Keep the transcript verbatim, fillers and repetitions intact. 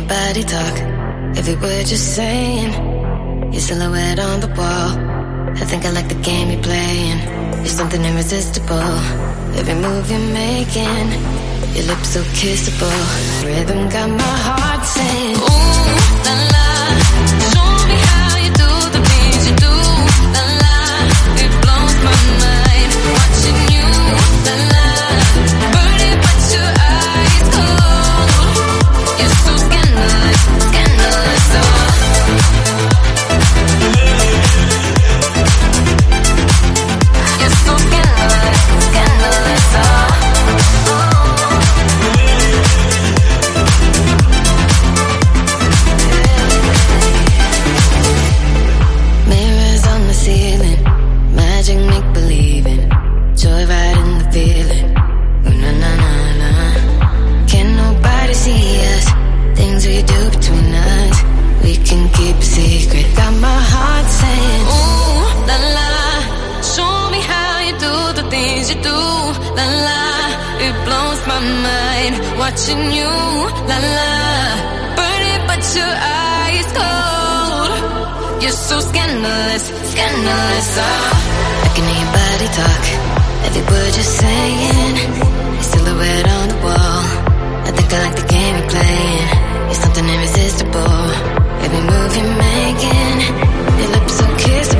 body talk, every word you're saying. Your silhouette on the wall, I think I like the game you're playing. You're something irresistible, every move you're making. Your lips so kissable, rhythm got my heart saying, ooh, la la. Show me how you do the things you do, la la. It blows my mind, watching you, la la. Burning but your eyes cold. You're so scandalous, scandalous, oh. You're so scandalous, scandalous, oh. Mirrors on the ceiling, magic make believing, joyride in the feeling. Ooh, na na na na. Can nobody see us? Things we do between us, we can keep a secret. Got my heart saying, ooh, la la. Show me how you do the things you do, la la. It blows my mind, watching you, la la. Burning but your eyes cold. You're so scandalous, scandalous, oh. I can hear your body talk, every word you're saying. Your silhouette on the wall, I think I like the game you're playing. You're something irresistible, every move you're making. Your lips so kissable.